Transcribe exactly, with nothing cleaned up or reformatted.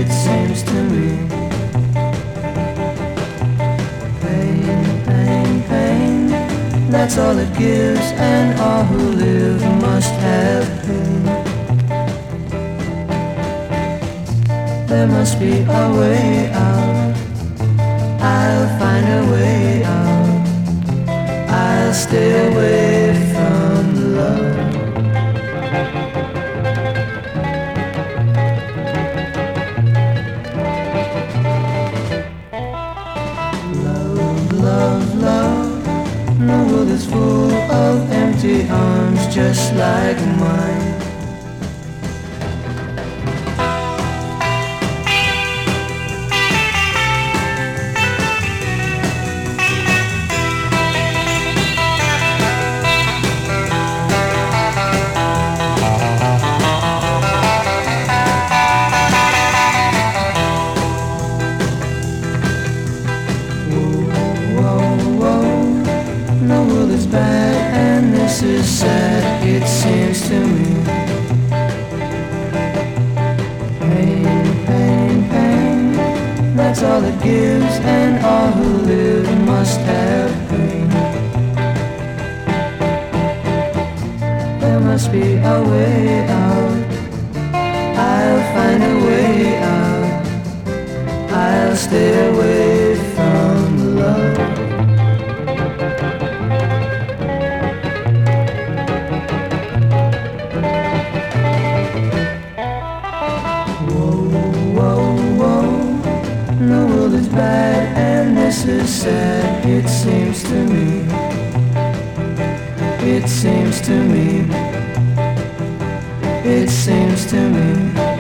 it seems to me. Pain, pain, pain, that's all it gives, and all who live must have pain. There must be a way out, I'll find a way out, I'll stay away from love. Love, love, love, the world is full of empty arms just like mine. Bad, and this is sad, it seems to me. Pain, pain, pain, that's all it gives, and all who live must have pain. There must be a way out, I'll find a way out, I'll stay away from love. The world is bad, and this is sad, it seems to me. It seems to me. It seems to me.